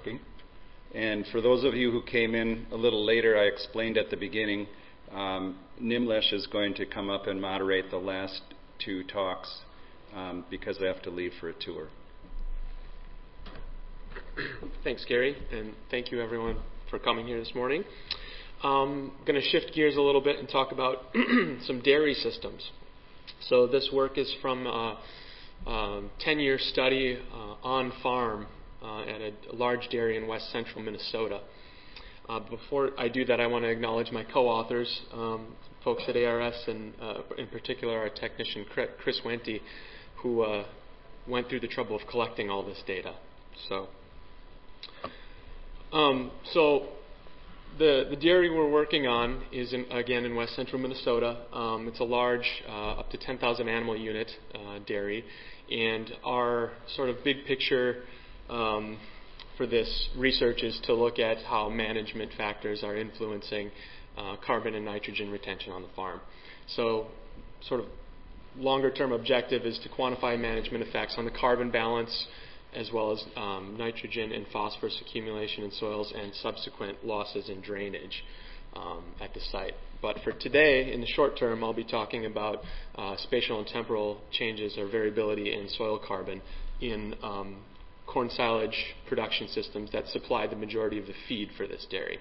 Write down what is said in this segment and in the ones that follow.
working. And for those of you who came in a little later, I explained at the beginning, Nimlesh is going to come up and moderate the last two talks because I have to leave for a tour. Thanks, Gary, and thank you everyone for coming here this morning. I'm going to shift gears a little bit and talk about some dairy systems. So this work is from a 10-year study on farm at a large dairy in west central Minnesota. Before I do that, I want to acknowledge my co-authors, folks at ARS, and in particular our technician Chris Wente, who went through the trouble of collecting all this data. So the dairy we're working on is again in west central Minnesota. It's a large, up to 10,000 animal unit dairy, and our sort of big picture for this research is to look at how management factors are influencing carbon and nitrogen retention on the farm. So sort of longer term objective is to quantify management effects on the carbon balance as well as nitrogen and phosphorus accumulation in soils and subsequent losses in drainage at the site. But for today, in the short term, I'll be talking about spatial and temporal changes or variability in soil carbon in corn silage production systems that supply the majority of the feed for this dairy.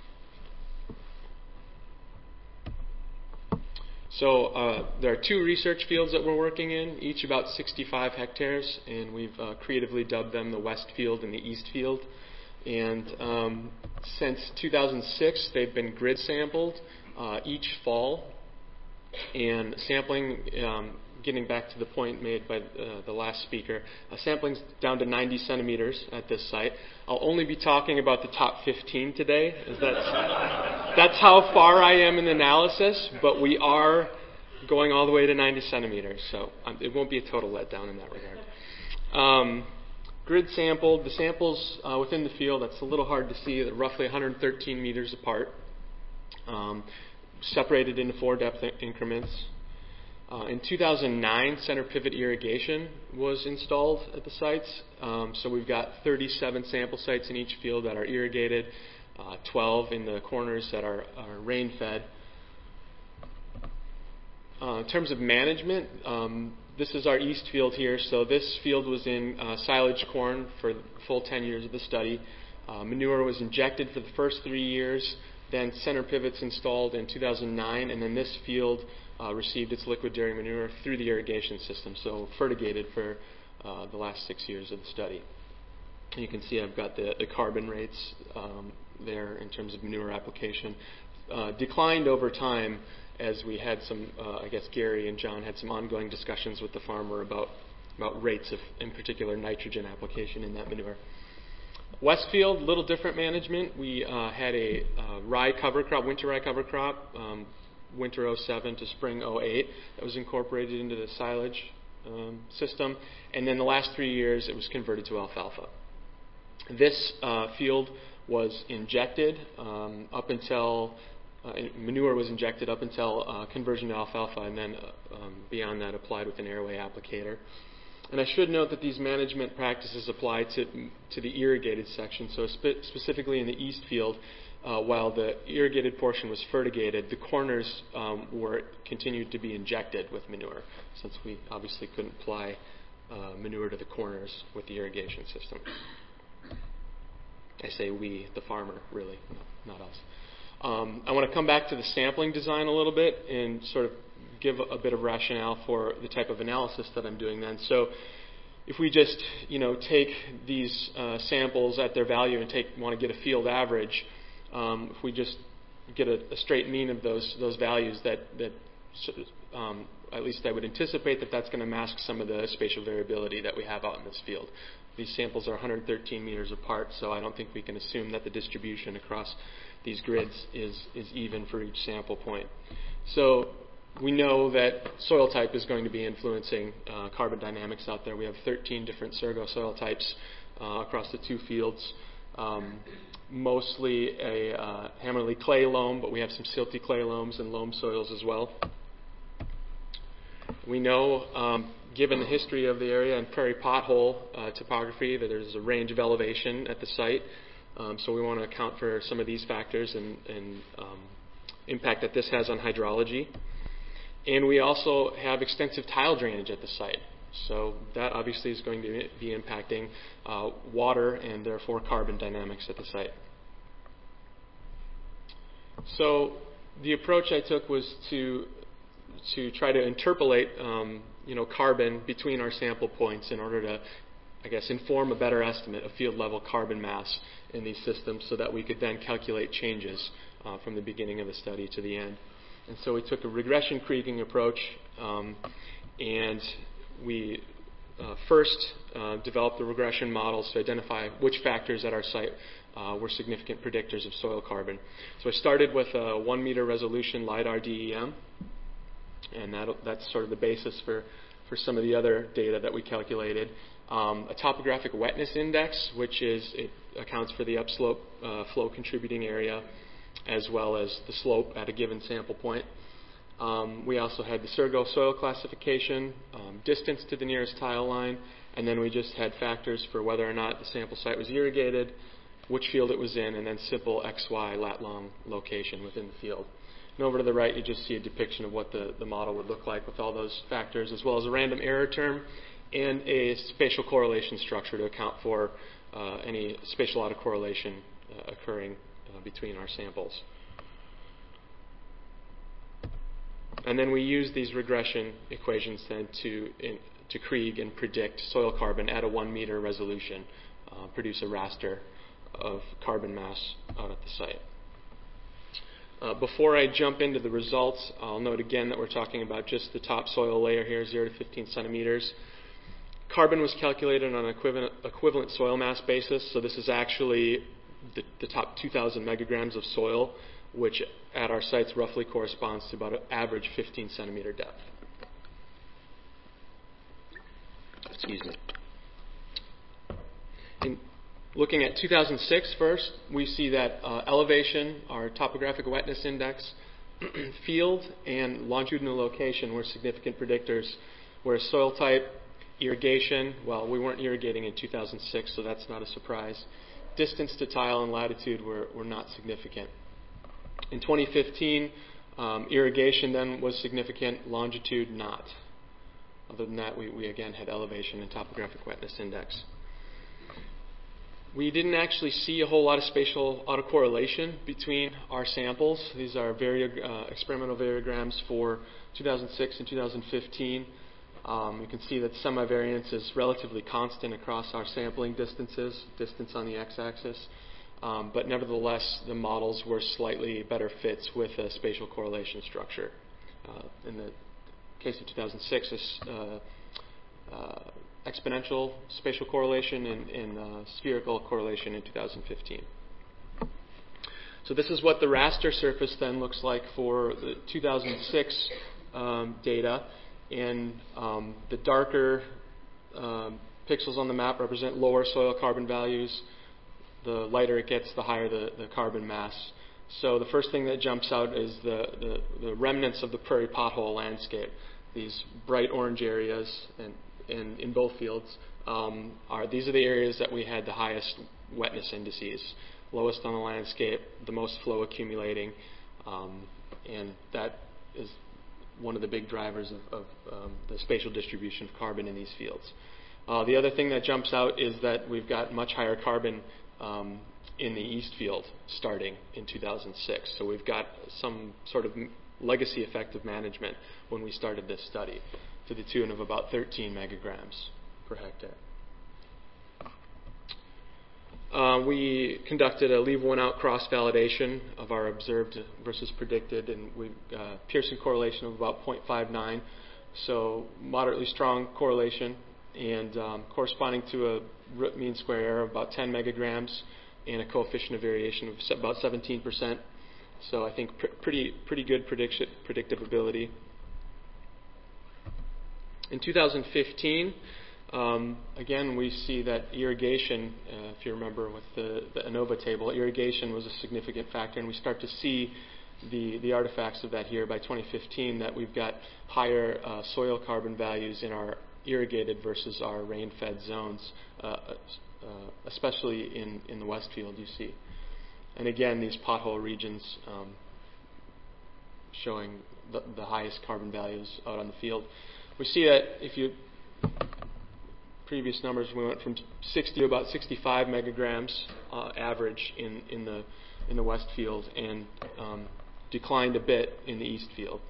So there are two research fields that we're working in, each about 65 hectares, and we've creatively dubbed them the West Field and the East Field. And since 2006, they've been grid sampled each fall, and sampling, getting back to the point made by the last speaker, sampling's down to 90 centimeters at this site. I'll only be talking about the top 15 today, as that's how far I am in the analysis, but we are going all the way to 90 centimeters, so it won't be a total letdown in that regard. Grid sampled, the samples within the field, that's a little hard to see, they're roughly 113 meters apart, separated into 4 depth increments. In 2009, center pivot irrigation was installed at the sites. So we've got 37 sample sites in each field that are irrigated, 12 in the corners that are rain-fed. In terms of management, this is our east field here. So this field was in silage corn for the full 10 years of the study. Manure was injected for the first 3 years, then center pivots installed in 2009, and then this field received its liquid dairy manure through the irrigation system, so fertigated for the last 6 years of the study. And you can see I've got the carbon rates there in terms of manure application. Declined over time as we had some, I guess Gary and John had some ongoing discussions with the farmer about rates of, in particular, nitrogen application in that manure. Westfield, little different management. We had a rye cover crop, winter rye cover crop, winter 07 to spring 08, that was incorporated into the silage system. And then the last 3 years, it was converted to alfalfa. This field was injected up until, manure was injected up until conversion to alfalfa, and then beyond that applied with an airway applicator. And I should note that these management practices apply to the irrigated section. So specifically in the east field, while the irrigated portion was fertigated, the corners were continued to be injected with manure, since we obviously couldn't apply manure to the corners with the irrigation system. I say we, the farmer, really, not us. I want to come back to the sampling design a little bit and sort of give a bit of rationale for the type of analysis that I'm doing then. So if we just, take these samples at their value and want to get a field average, if we just get a straight mean of those values, that at least I would anticipate that that's going to mask some of the spatial variability that we have out in this field. These samples are 113 meters apart, so I don't think we can assume that the distribution across these grids is even for each sample point. So we know that soil type is going to be influencing carbon dynamics out there. We have 13 different Sorgo soil types across the two fields. Mostly a Hammerly clay loam, but we have some silty clay loams and loam soils as well. We know given the history of the area and prairie pothole topography, that there's a range of elevation at the site. So we want to account for some of these factors and impact that this has on hydrology. And we also have extensive tile drainage at the site. So that obviously is going to be impacting water and therefore carbon dynamics at the site. So the approach I took was to try to interpolate carbon between our sample points in order to, I guess, inform a better estimate of field level carbon mass in these systems so that we could then calculate changes from the beginning of the study to the end. And so we took a regression kriging approach, and we first developed the regression models to identify which factors at our site were significant predictors of soil carbon. So I started with a 1 meter resolution LiDAR DEM, and that's sort of the basis for some of the other data that we calculated. A topographic wetness index, which it accounts for the upslope flow contributing area as well as the slope at a given sample point. We also had the Surgo soil classification, distance to the nearest tile line, and then we just had factors for whether or not the sample site was irrigated, which field it was in, and then simple XY lat-long location within the field. And over to the right, you just see a depiction of what the model would look like with all those factors, as well as a random error term and a spatial correlation structure to account for any spatial autocorrelation occurring between our samples. And then we use these regression equations then to Krieg and predict soil carbon at a 1 meter resolution, produce a raster of carbon mass out at the site. Before I jump into the results, I'll note again that we're talking about just the top soil layer here, 0 to 15 centimeters. Carbon was calculated on an equivalent soil mass basis, so this is actually the top 2,000 megagrams of soil, which at our sites roughly corresponds to about an average 15 centimeter depth. Excuse me. In looking at 2006 first, we see that elevation, our topographic wetness index, field, and longitudinal location were significant predictors, whereas soil type, irrigation, well, we weren't irrigating in 2006, so that's not a surprise. Distance to tile and latitude were not significant. In 2015, irrigation then was significant, longitude not. Other than that, we again had elevation and topographic wetness index. We didn't actually see a whole lot of spatial autocorrelation between our samples. These are experimental variograms for 2006 and 2015. You can see that semivariance is relatively constant across our sampling distances, distance on the x-axis. But nevertheless, the models were slightly better fits with a spatial correlation structure. In the case of 2006, exponential spatial correlation and spherical correlation in 2015. So this is what the raster surface then looks like for the 2006 data. And the darker pixels on the map represent lower soil carbon values. The lighter it gets, the higher the carbon mass. So the first thing that jumps out is the remnants of the prairie pothole landscape. These bright orange areas, and in both fields, these are the areas that we had the highest wetness indices, lowest on the landscape, the most flow accumulating, and that is one of the big drivers of the spatial distribution of carbon in these fields. The other thing that jumps out is that we've got much higher carbon in the east field starting in 2006. So we've got some sort of legacy effect of management when we started this study to the tune of about 13 megagrams per hectare. We conducted a leave one out cross-validation of our observed versus predicted, and we Pearson correlation of about 0.59, so moderately strong correlation, and corresponding to a root mean square error of about 10 megagrams and a coefficient of variation of about 17%. So I think pretty good predictability. In 2015, again, we see that irrigation, if you remember with the ANOVA table, irrigation was a significant factor, and we start to see the artifacts of that here by 2015, that we've got higher soil carbon values in our irrigated versus our rain-fed zones, especially in the west field you see. And again, these pothole regions showing the highest carbon values out on the field. We see that if you previous numbers, we went from 60 to about 65 megagrams average in the west field, and declined a bit in the east field.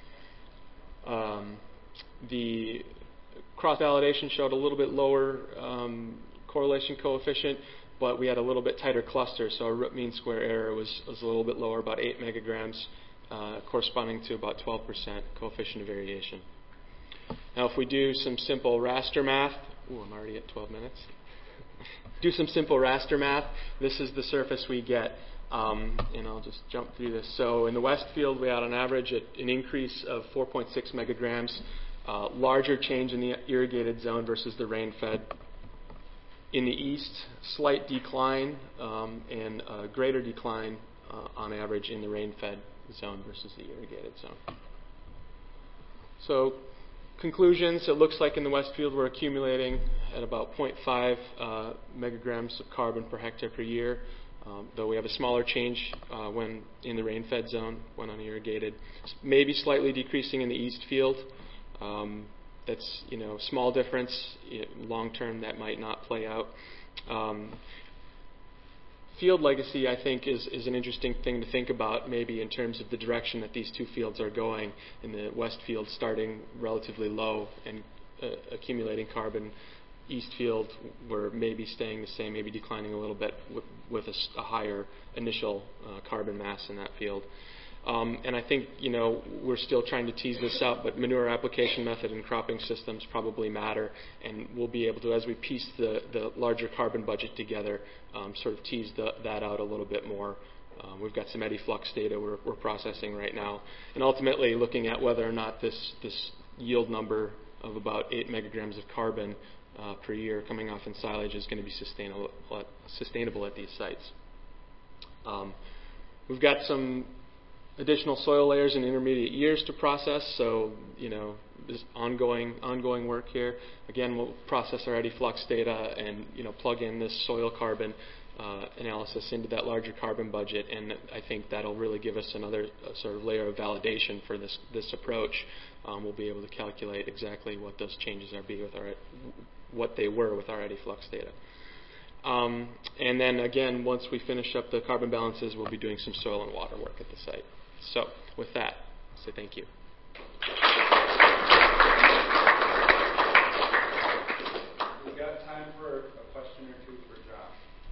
The cross-validation showed a little bit lower correlation coefficient, but we had a little bit tighter cluster, so our root mean square error was a little bit lower, about 8 megagrams, corresponding to about 12% coefficient of variation. Now, if we do some simple raster math, I'm already at 12 minutes. Do some simple raster math. This is the surface we get, and I'll just jump through this. So in the west field, we had on average an increase of 4.6 megagrams, larger change in the irrigated zone versus the rain-fed. In the east, slight decline and a greater decline on average in the rain-fed zone versus the irrigated zone. So conclusions, it looks like in the west field we're accumulating at about 0.5 megagrams of carbon per hectare per year, though we have a smaller change when in the rain-fed zone, when unirrigated. Maybe slightly decreasing in the east field. That's, small difference. Long term, that might not play out. Field legacy, I think, is an interesting thing to think about, maybe in terms of the direction that these two fields are going. In the west field, starting relatively low and accumulating carbon. East field, we're maybe staying the same, maybe declining a little bit with a higher initial carbon mass in that field. And I think, we're still trying to tease this out, but manure application method and cropping systems probably matter, and we'll be able to, as we piece the larger carbon budget together, sort of tease that out a little bit more. We've got some eddy flux data we're processing right now, and ultimately looking at whether or not this yield number of about 8 megagrams of carbon per year coming off in silage is going to be sustainable at these sites. We've got some additional soil layers in intermediate years to process, so there's ongoing work here. Again, we'll process our eddy flux data and plug in this soil carbon analysis into that larger carbon budget, and I think that'll really give us another sort of layer of validation for this approach. We'll be able to calculate exactly what those changes what they were with our eddy flux data. And then again, once we finish up the carbon balances, we'll be doing some soil and water work at the site. So with that, I'll say thank you. We've got time for a question or two for Josh.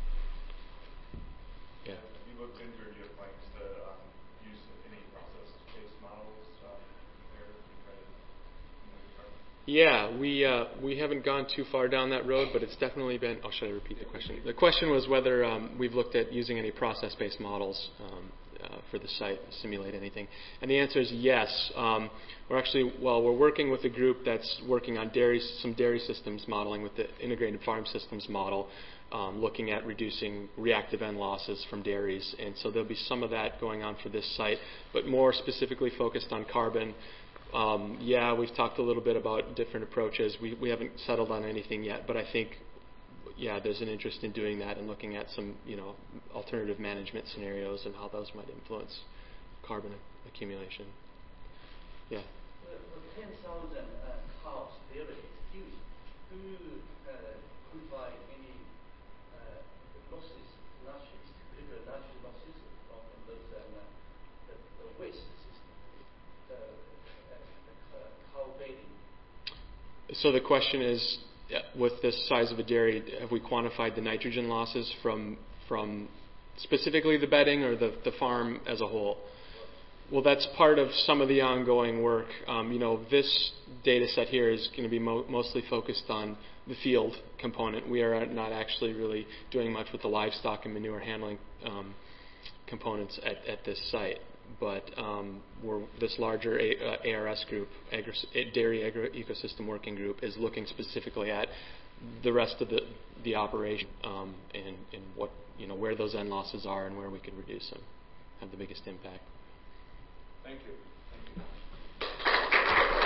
Yeah. Have you looked into, or do you have plans to use any process-based models there to try to measure carbon? Yeah, we haven't gone too far down that road, but it's definitely been. Oh, should I repeat the question? The question was whether we've looked at using any process-based models for the site to simulate anything, and the answer is yes. We're working with a group that's working on some dairy systems modeling with the integrated farm systems model, looking at reducing reactive end losses from dairies, and so there'll be some of that going on for this site, but more specifically focused on carbon. We've talked a little bit about different approaches. We haven't settled on anything yet, but I think, there's an interest in doing that and looking at some, alternative management scenarios and how those might influence carbon accumulation. Yeah. The 10,000 cows dairy is huge. Do you quantify any losses, natural losses from those the waste system, cow bedding? So the question is, with this size of a dairy, have we quantified the nitrogen losses from specifically the bedding or the farm as a whole? Well, that's part of some of the ongoing work. This data set here is going to be mostly focused on the field component. We are not actually really doing much with the livestock and manure handling components at this site. But this larger ARS group, Dairy Agro-Ecosystem Working Group, is looking specifically at the rest of the operation and what where those end losses are and where we could reduce them, have the biggest impact. Thank you.